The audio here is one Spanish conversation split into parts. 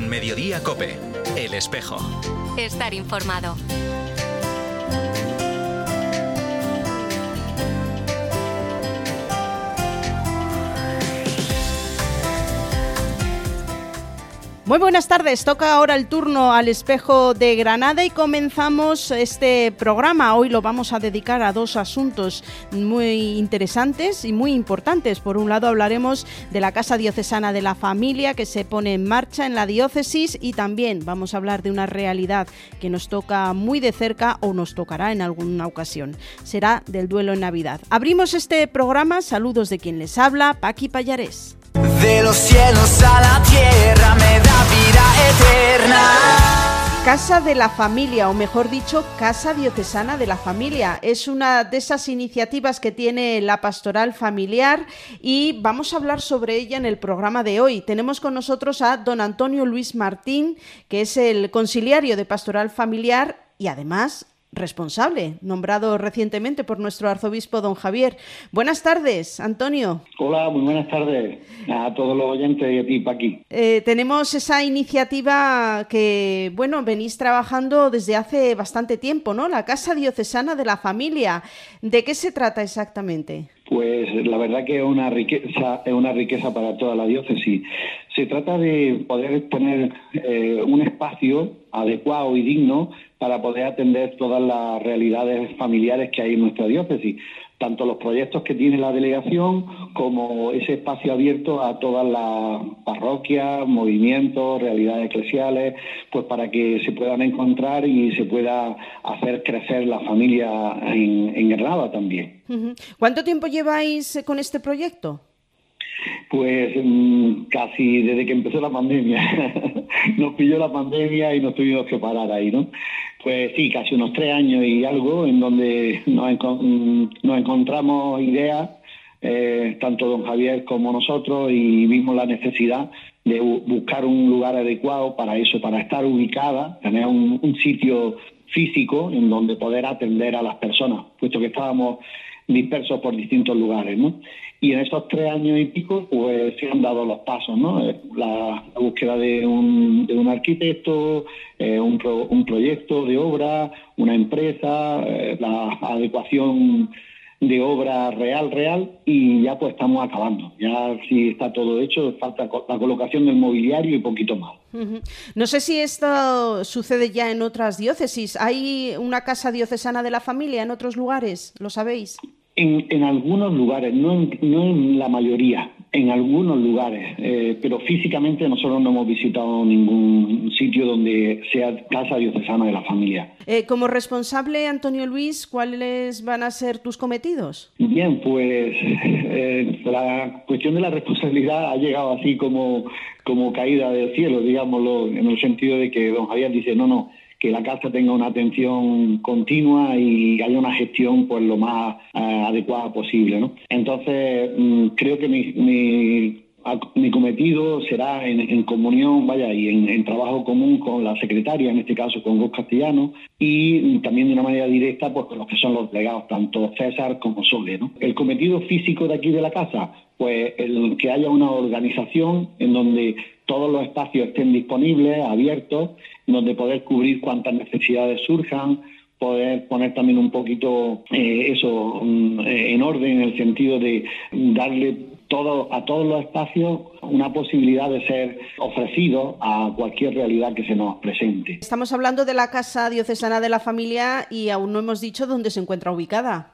En Mediodía COPE, El Espejo. Estar informado. Muy buenas tardes, toca ahora el turno al Espejo de Granada y comenzamos este programa. Hoy lo vamos a dedicar a dos asuntos muy interesantes y muy importantes. Por un lado hablaremos de la Casa Diocesana de la Familia que se pone en marcha en la diócesis y también vamos a hablar de una realidad que nos toca muy de cerca o nos tocará en alguna ocasión. Será del duelo en Navidad. Abrimos este programa, saludos de quien les habla, Paqui Pallarés. De los cielos a la tierra me da vida eterna. Casa de la Familia, o mejor dicho, Casa Diocesana de la Familia. Es una de esas iniciativas que tiene la Pastoral Familiar y vamos a hablar sobre ella en el programa de hoy. Tenemos con nosotros a don Antonio Luis Martín, que es el conciliario de Pastoral Familiar y además responsable, nombrado recientemente por nuestro arzobispo don Javier. Buenas tardes, Antonio. Hola, muy buenas tardes a todos los oyentes y a ti, Paqui. Tenemos esa iniciativa que, bueno, venís trabajando desde hace bastante tiempo, ¿no? La Casa Diocesana de la Familia. ¿De qué se trata exactamente? Pues la verdad que es una riqueza para toda la diócesis. Se trata de poder tener un espacio adecuado y digno para poder atender todas las realidades familiares que hay en nuestra diócesis, tanto los proyectos que tiene la delegación como ese espacio abierto a todas las parroquias, movimientos, realidades eclesiales, pues para que se puedan encontrar y se pueda hacer crecer la familia en Granada también. ¿Cuánto tiempo lleváis con este proyecto? Pues casi desde que empezó la pandemia. Nos pilló la pandemia y nos tuvimos que parar ahí, ¿no? Pues sí, casi unos 3 años y algo, en donde nos encontramos ideas, tanto don Javier como nosotros, y vimos la necesidad de buscar un lugar adecuado para eso, para estar ubicada, tener un sitio físico en donde poder atender a las personas, puesto que estábamos dispersos por distintos lugares, ¿no? Y en esos 3 años y pico, pues se han dado los pasos, ¿no? La búsqueda de un arquitecto, un proyecto de obra, una empresa, la adecuación de obra real, y ya pues estamos acabando. Ya sí está todo hecho, falta la colocación del mobiliario y poquito más. No sé si esto sucede ya en otras diócesis. ¿Hay una Casa Diocesana de la Familia en otros lugares? ¿Lo sabéis? En algunos lugares, no en la mayoría, en algunos lugares, pero físicamente nosotros no hemos visitado ningún sitio donde sea Casa Diocesana de la Familia. Como responsable, Antonio Luis, ¿cuáles van a ser tus cometidos? Bien, pues la cuestión de la responsabilidad ha llegado así como caída del cielo, digámoslo, en el sentido de que don Javier dice, no, que la casa tenga una atención continua y haya una gestión pues lo más adecuada posible, ¿no? Entonces, creo que mi cometido será en comunión, y en trabajo común con la secretaria, en este caso con Gus Castellano, y también de una manera directa pues con los que son los delegados, tanto César como Sole, ¿no? El cometido físico de aquí de la casa, pues el que haya una organización en donde todos los espacios estén disponibles, abiertos, donde poder cubrir cuantas necesidades surjan, poder poner también un poquito en orden, en el sentido de darle a todos los espacios una posibilidad de ser ofrecidos a cualquier realidad que se nos presente. Estamos hablando de la Casa Diocesana de la Familia y aún no hemos dicho dónde se encuentra ubicada.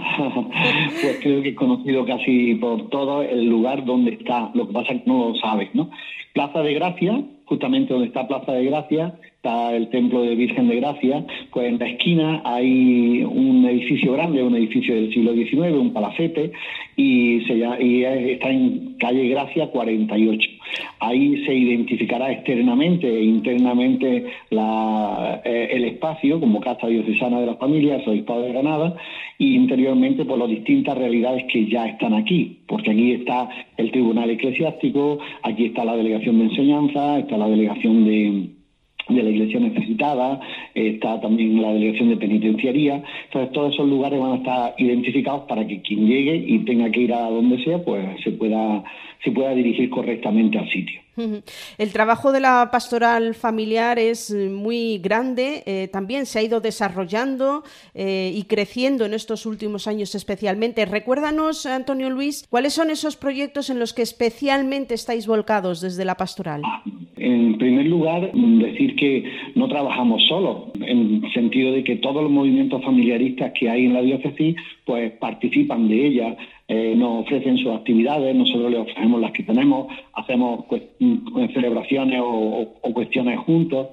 Pues creo que es conocido casi por todo el lugar donde está, lo que pasa es que no lo sabes, ¿no? Plaza de Gracia, justamente donde está Plaza de Gracia, está el Templo de Virgen de Gracia, pues en la esquina hay un edificio grande, un edificio del siglo XIX, un palacete, y está en calle Gracia 48. Ahí se identificará externamente e internamente el espacio como Casa Diocesana de la Familia, Arzobispado de Granada, y interiormente por las distintas realidades que ya están aquí, porque aquí está el Tribunal Eclesiástico, aquí está la Delegación de Enseñanza, está la Delegación de la Iglesia Necesitada, está también la Delegación de Penitenciaría. Entonces todos esos lugares van a estar identificados para que quien llegue y tenga que ir a donde sea, pues se pueda dirigir correctamente al sitio. El trabajo de la pastoral familiar es muy grande, también se ha ido desarrollando y creciendo en estos últimos años especialmente. Recuérdanos, Antonio Luis, ¿cuáles son esos proyectos en los que especialmente estáis volcados desde la pastoral? En primer lugar, decir que no trabajamos solos, en el sentido de que todos los movimientos familiaristas que hay en la diócesis pues participan de ellas, nos ofrecen sus actividades, nosotros les ofrecemos las que tenemos, hacemos celebraciones o cuestiones juntos.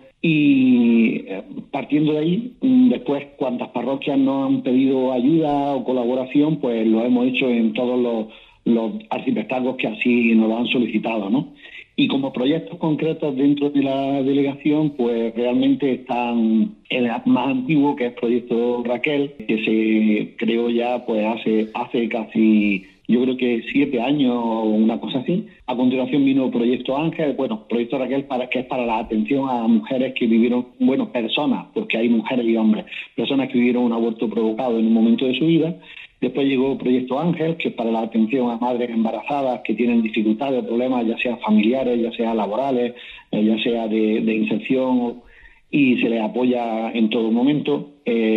Y partiendo de ahí, después cuantas parroquias nos han pedido ayuda o colaboración, pues lo hemos hecho en todos los arciprestazgos que así nos lo han solicitado, ¿no? Y como proyectos concretos dentro de la delegación, pues realmente están el más antiguo, que es Proyecto Raquel, que se creó ya pues hace casi, yo creo que 7 años o una cosa así. A continuación vino Proyecto Ángel, Proyecto Raquel, que es para la atención a mujeres que vivieron, personas, porque hay mujeres y hombres, personas que vivieron un aborto provocado en un momento de su vida. Después llegó Proyecto Ángel, que es para la atención a madres embarazadas que tienen dificultades o problemas, ya sea familiares, ya sea laborales, ya sea de inserción, y se les apoya en todo momento.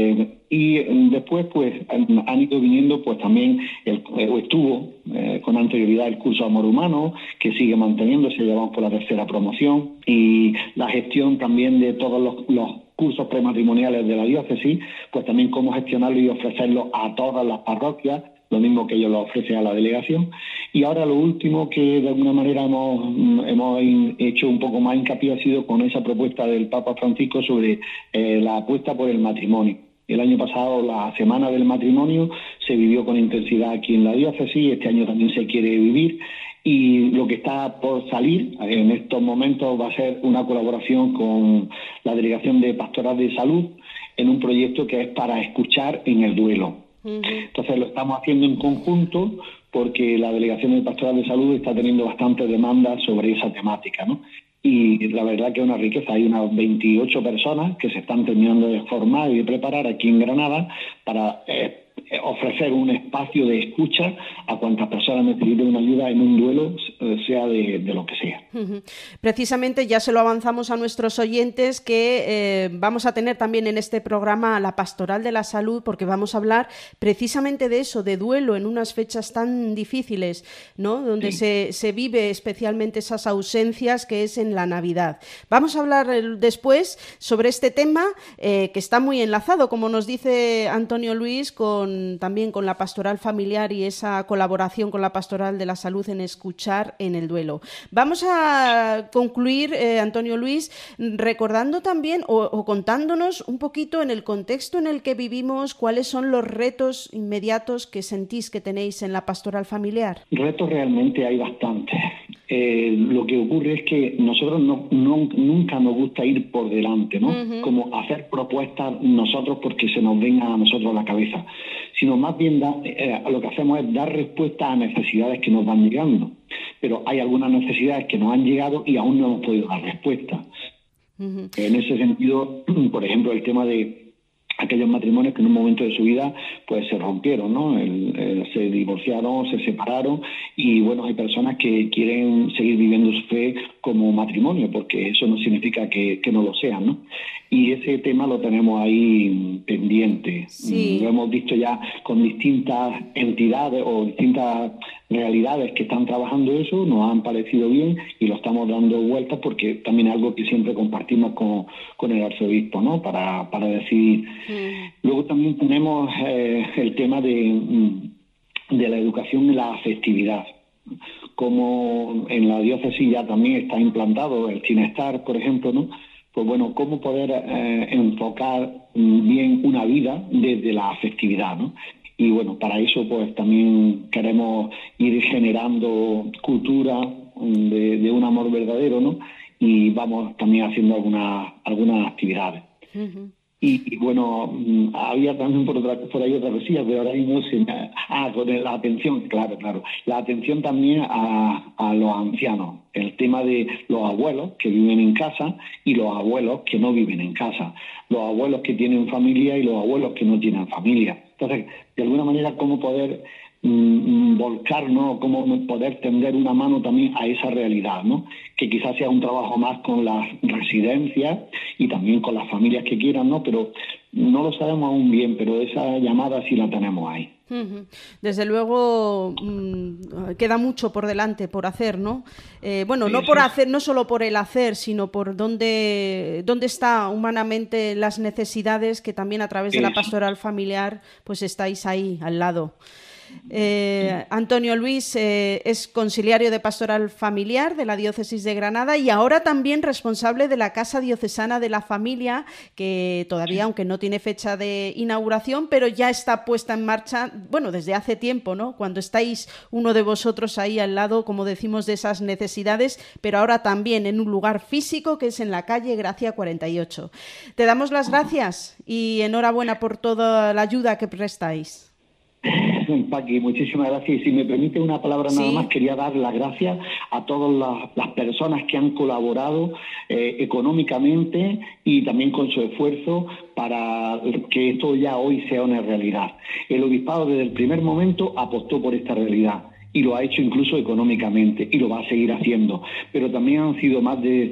Y después pues han ido viniendo pues también estuvo con anterioridad el curso Amor Humano, que sigue manteniéndose, ya vamos por la 3ª promoción, y la gestión también de todos los cursos prematrimoniales de la diócesis, pues también cómo gestionarlo y ofrecerlo a todas las parroquias, lo mismo que ellos lo ofrecen a la delegación. Y ahora lo último que de alguna manera hemos hecho un poco más hincapié ha sido con esa propuesta del Papa Francisco sobre la apuesta por el matrimonio. El año pasado la Semana del Matrimonio se vivió con intensidad aquí en la diócesis, este año también se quiere vivir, y lo que está por salir en estos momentos va a ser una colaboración con la Delegación de Pastoral de Salud en un proyecto que es para escuchar en el duelo. Entonces lo estamos haciendo en conjunto porque la Delegación de Pastoral de Salud está teniendo bastantes demandas sobre esa temática, ¿no? Y la verdad que es una riqueza. Hay unas 28 personas que se están terminando de formar y de preparar aquí en Granada para ofrecer un espacio de escucha a cuantas personas necesiten una ayuda en un duelo, sea de lo que sea. Precisamente ya se lo avanzamos a nuestros oyentes que vamos a tener también en este programa a la Pastoral de la Salud, porque vamos a hablar precisamente de eso, de duelo en unas fechas tan difíciles, ¿no? Donde se vive especialmente esas ausencias, que es en la Navidad. Vamos a hablar después sobre este tema que está muy enlazado, como nos dice Antonio Luis, también con la pastoral familiar y esa colaboración con la Pastoral de la Salud en escuchar en el duelo. Vamos a concluir, Antonio Luis, recordando también o contándonos un poquito en el contexto en el que vivimos, cuáles son los retos inmediatos que sentís que tenéis en la pastoral familiar. Retos realmente hay bastantes. Lo que ocurre es que nosotros nunca nos gusta ir por delante, ¿no? Como hacer propuestas nosotros porque se nos venga a nosotros a la cabeza, sino más bien lo que hacemos es dar respuesta a necesidades que nos van llegando. Pero hay algunas necesidades que nos han llegado y aún no hemos podido dar respuesta. En ese sentido, por ejemplo, el tema de aquellos matrimonios que en un momento de su vida pues se rompieron, ¿no? Se divorciaron, se separaron, y bueno, hay personas que quieren seguir viviendo su fe como matrimonio, porque eso no significa que no lo sean, ¿no? Y ese tema lo tenemos ahí pendiente. Sí. Lo hemos visto ya con distintas entidades o distintas realidades que están trabajando eso, nos han parecido bien y lo estamos dando vueltas porque también es algo que siempre compartimos con el arzobispo, ¿no? Para decidir. Luego también tenemos el tema de la educación y la afectividad. Como en la diócesis ya también está implantado el Cinestar, por ejemplo, ¿no? Pues bueno, cómo poder enfocar bien una vida desde la afectividad, ¿no? Y bueno, para eso pues también queremos ir generando cultura de un amor verdadero, ¿no? Y vamos también haciendo algunas actividades. Y bueno, había también por ahí otra cosilla, pero ahora mismo con la atención, claro, la atención también a los ancianos, el tema de los abuelos que viven en casa y los abuelos que no viven en casa, los abuelos que tienen familia y los abuelos que no tienen familia. Entonces, de alguna manera, cómo poder volcarnos, cómo poder tender una mano también a esa realidad, ¿no? Que quizás sea un trabajo más con las residencias y también con las familias que quieran, ¿no? Pero no lo sabemos aún bien, pero esa llamada sí la tenemos ahí. Desde luego queda mucho por delante por hacer, ¿no? Bueno, sí, no por hacer, no solo por el hacer, sino por dónde está humanamente las necesidades, que también a través de la pastoral familiar pues estáis ahí al lado. Antonio Luis es conciliario de Pastoral Familiar de la Diócesis de Granada y ahora también responsable de la Casa Diocesana de la Familia, que todavía, aunque no tiene fecha de inauguración, pero ya está puesta en marcha, bueno, desde hace tiempo, ¿no? Cuando estáis uno de vosotros ahí al lado, como decimos, de esas necesidades, pero ahora también en un lugar físico que es en la calle Gracia 48. Te damos las gracias y enhorabuena por toda la ayuda que prestáis. Paqui, muchísimas gracias. Y si me permite una palabra nada más, quería dar las gracias a todas las personas que han colaborado económicamente y también con su esfuerzo para que esto ya hoy sea una realidad. El obispado desde el primer momento apostó por esta realidad y lo ha hecho incluso económicamente y lo va a seguir haciendo, pero también han sido más de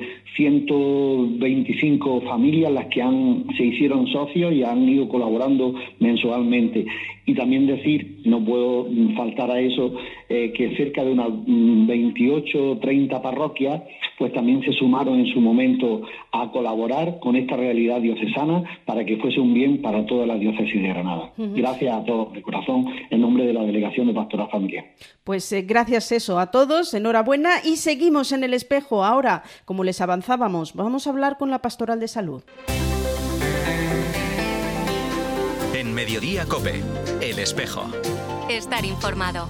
125 familias las que se hicieron socios y han ido colaborando mensualmente. Y también decir, no puedo faltar a eso, que cerca de unas 28 o 30 parroquias pues también se sumaron en su momento a colaborar con esta realidad diocesana para que fuese un bien para toda la diócesis de Granada. Gracias a todos de corazón en nombre de la Delegación de Pastoral Familiar. Pues gracias a todos, enhorabuena, y seguimos en El Espejo. Ahora, como les avanzábamos, vamos a hablar con la Pastoral de Salud. En Mediodía COPE, El Espejo. Estar informado.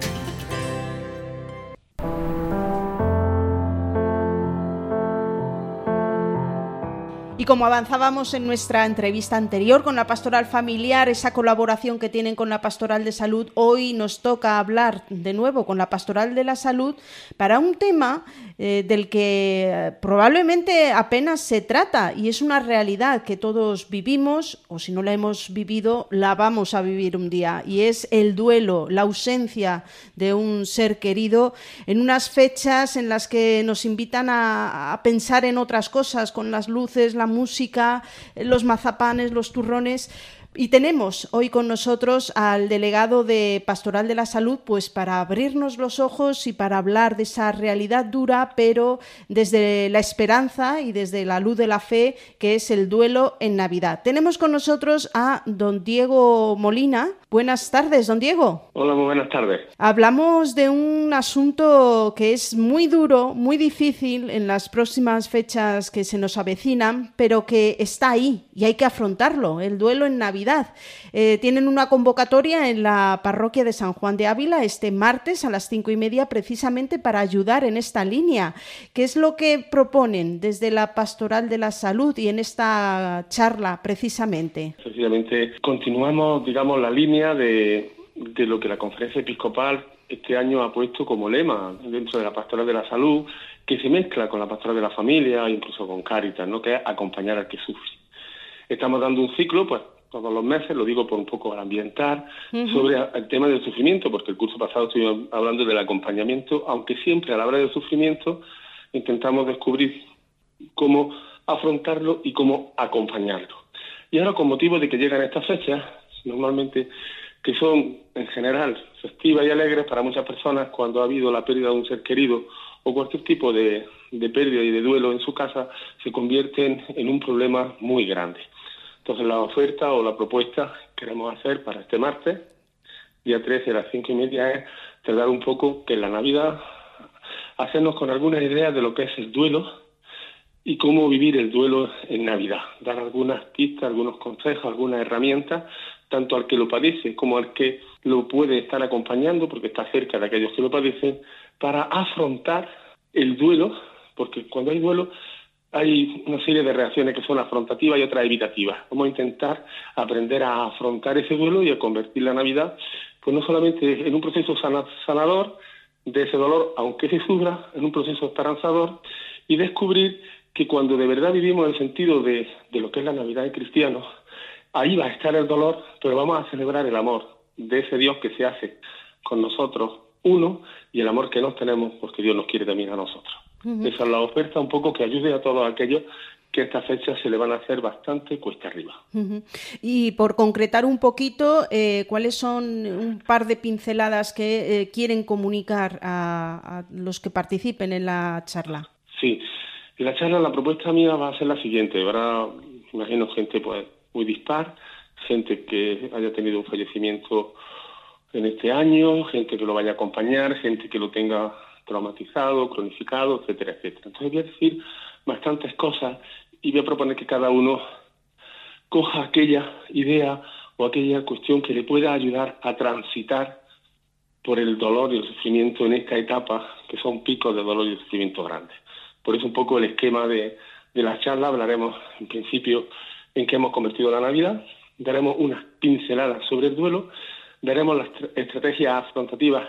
Y como avanzábamos en nuestra entrevista anterior con la Pastoral Familiar, esa colaboración que tienen con la Pastoral de Salud, hoy nos toca hablar de nuevo con la Pastoral de la Salud para un tema del que probablemente apenas se trata, y es una realidad que todos vivimos, o si no la hemos vivido, la vamos a vivir un día, y es el duelo, la ausencia de un ser querido en unas fechas en las que nos invitan a pensar en otras cosas, con las luces, la música, los mazapanes, los turrones. Y tenemos hoy con nosotros al delegado de Pastoral de la Salud, pues para abrirnos los ojos y para hablar de esa realidad dura, pero desde la esperanza y desde la luz de la fe, que es el duelo en Navidad. Tenemos con nosotros a don Diego Molina. Buenas tardes, don Diego. Hola, muy buenas tardes. Hablamos de un asunto que es muy duro, muy difícil en las próximas fechas que se nos avecinan, pero que está ahí y hay que afrontarlo, el duelo en Navidad. Tienen una convocatoria en la parroquia de San Juan de Ávila este martes a las 5:30 precisamente para ayudar en esta línea. ¿Qué es lo que proponen desde la Pastoral de la Salud y en esta charla precisamente? Precisamente continuamos, digamos, la línea de lo que la Conferencia Episcopal este año ha puesto como lema dentro de la Pastoral de la Salud, que se mezcla con la Pastoral de la Familia, incluso con Cáritas, ¿no?, que es acompañar al que sufre. Estamos dando un ciclo, pues todos los meses, lo digo por un poco al ambientar, sobre el tema del sufrimiento, porque el curso pasado estuvimos hablando del acompañamiento, aunque siempre a la hora del sufrimiento intentamos descubrir cómo afrontarlo y cómo acompañarlo. Y ahora, con motivo de que llegan estas fechas, normalmente que son en general festivas y alegres para muchas personas, cuando ha habido la pérdida de un ser querido o cualquier tipo de pérdida y de duelo en su casa, se convierten en un problema muy grande. Entonces la oferta o la propuesta que queremos hacer para este martes, día 13 a las 5:30, es tratar un poco que en la Navidad hacernos con algunas ideas de lo que es el duelo y cómo vivir el duelo en Navidad. Dar algunas pistas, algunos consejos, algunas herramientas, tanto al que lo padece como al que lo puede estar acompañando, porque está cerca de aquellos que lo padecen, para afrontar el duelo, porque cuando hay duelo hay una serie de reacciones que son afrontativas y otras evitativas. Vamos a intentar aprender a afrontar ese duelo y a convertir la Navidad, pues no solamente en un proceso sanador de ese dolor, aunque se sufra, en un proceso esperanzador, y descubrir que cuando de verdad vivimos el sentido de lo que es la Navidad de cristianos, ahí va a estar el dolor, pero vamos a celebrar el amor de ese Dios que se hace con nosotros uno y el amor que nos tenemos porque Dios nos quiere también a nosotros. Uh-huh. Esa es la oferta un poco que ayude a todos aquellos que estas fechas se le van a hacer bastante cuesta arriba. Uh-huh. Y por concretar un poquito, ¿cuáles son un par de pinceladas que quieren comunicar a los que participen en la charla? Sí, en la charla la propuesta mía va a ser la siguiente. Habrá, imagino, gente pues muy dispar, gente que haya tenido un fallecimiento en este año, gente que lo vaya a acompañar, gente que lo tenga traumatizado, cronificado, etcétera, etcétera. Entonces voy a decir bastantes cosas y voy a proponer que cada uno coja aquella idea o aquella cuestión que le pueda ayudar a transitar por el dolor y el sufrimiento en esta etapa, que son picos de dolor y de sufrimiento grandes. Por eso un poco el esquema de la charla. Hablaremos en principio en qué hemos convertido la Navidad, daremos unas pinceladas sobre el duelo, daremos las estrategias afrontativas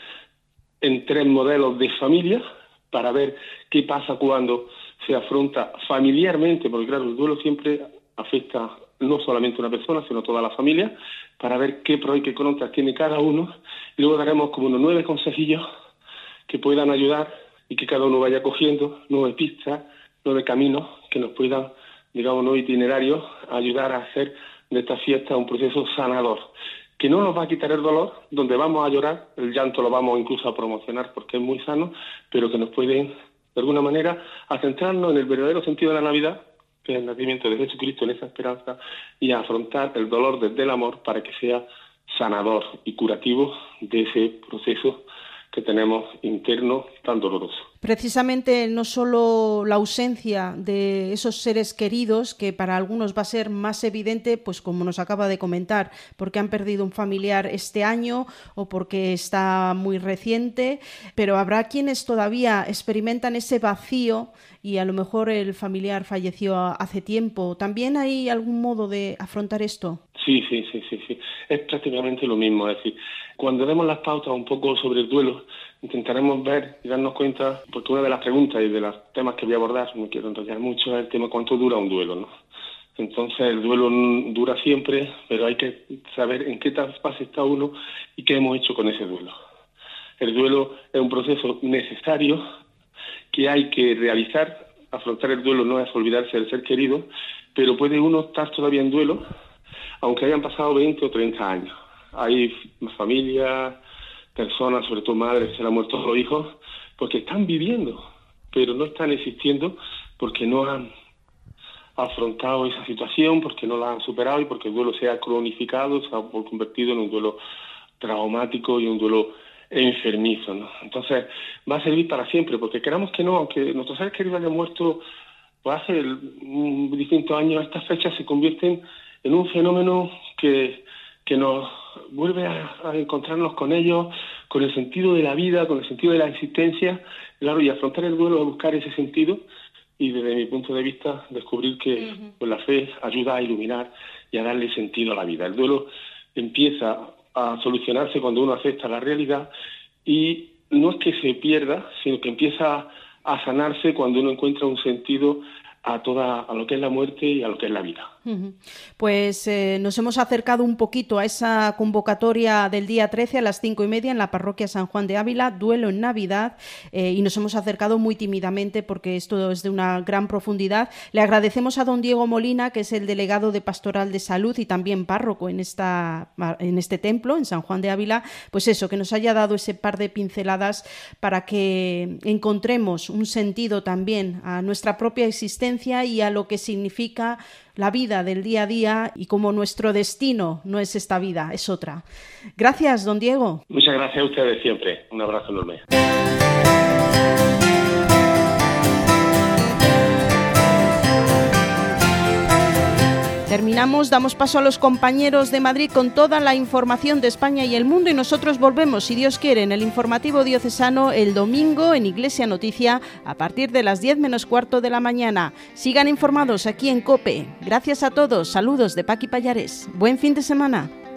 en 3 modelos de familia para ver qué pasa cuando se afronta familiarmente, porque claro, el duelo siempre afecta no solamente a una persona, sino a toda la familia, para ver qué pros y qué contras tiene cada uno, y luego daremos como unos 9 consejillos que puedan ayudar y que cada uno vaya cogiendo 9 pistas, 9 caminos que nos puedan, digamos, 9 itinerarios, ayudar a hacer de esta fiesta un proceso sanador, que no nos va a quitar el dolor, donde vamos a llorar, el llanto lo vamos incluso a promocionar porque es muy sano, pero que nos puede, de alguna manera, a centrarnos en el verdadero sentido de la Navidad, que es el nacimiento de Jesucristo en esa esperanza, y a afrontar el dolor desde el amor para que sea sanador y curativo de ese proceso que tenemos interno tan doloroso. Precisamente no solo la ausencia de esos seres queridos, que para algunos va a ser más evidente, pues como nos acaba de comentar, porque han perdido un familiar este año o porque está muy reciente, pero habrá quienes todavía experimentan ese vacío y a lo mejor el familiar falleció hace tiempo. ¿También hay algún modo de afrontar esto? Sí. Es prácticamente lo mismo. Es decir, cuando demos las pautas un poco sobre el duelo, intentaremos ver y darnos cuenta, porque una de las preguntas y de los temas que voy a abordar, no quiero enrollar mucho, es el tema cuánto dura un duelo, ¿no? Entonces el duelo dura siempre, pero hay que saber en qué fase está uno y qué hemos hecho con ese duelo. El duelo es un proceso necesario que hay que realizar. Afrontar el duelo no es olvidarse del ser querido, pero puede uno estar todavía en duelo, aunque hayan pasado 20 o 30 años. Hay familias, personas, sobre todo madres, que se le han muerto los hijos, porque están viviendo, pero no están existiendo porque no han afrontado esa situación, porque no la han superado y porque el duelo se ha cronificado, se ha convertido en un duelo traumático y un duelo enfermizo, ¿no? Entonces va a servir para siempre, porque queramos que no, aunque nuestros seres queridos hayan muerto pues hace distintos años, estas fechas se convierten en un fenómeno que nos vuelve a encontrarnos con ellos, con el sentido de la vida, con el sentido de la existencia, claro, y afrontar el duelo es buscar ese sentido y desde mi punto de vista descubrir que pues, la fe ayuda a iluminar y a darle sentido a la vida. El duelo empieza a solucionarse cuando uno acepta la realidad y no es que se pierda, sino que empieza a sanarse cuando uno encuentra un sentido a lo que es la muerte y a lo que es la vida. Pues nos hemos acercado un poquito a esa convocatoria del día 13 a las 5:30 en la parroquia San Juan de Ávila, duelo en Navidad, y nos hemos acercado muy tímidamente porque esto es de una gran profundidad. Le agradecemos a don Diego Molina, que es el delegado de Pastoral de Salud y también párroco en este templo, en San Juan de Ávila, pues eso, que nos haya dado ese par de pinceladas para que encontremos un sentido también a nuestra propia existencia y a lo que significa la vida del día a día y como nuestro destino no es esta vida, es otra. Gracias, don Diego. Muchas gracias a ustedes siempre. Un abrazo enorme. terminamos, damos paso a los compañeros de Madrid con toda la información de España y el mundo, y nosotros volvemos, si Dios quiere, en el informativo diocesano el domingo en Iglesia Noticia a partir de las 10 menos cuarto de la mañana. Sigan informados aquí en COPE. Gracias a todos. Saludos de Paqui Pallares. Buen fin de semana.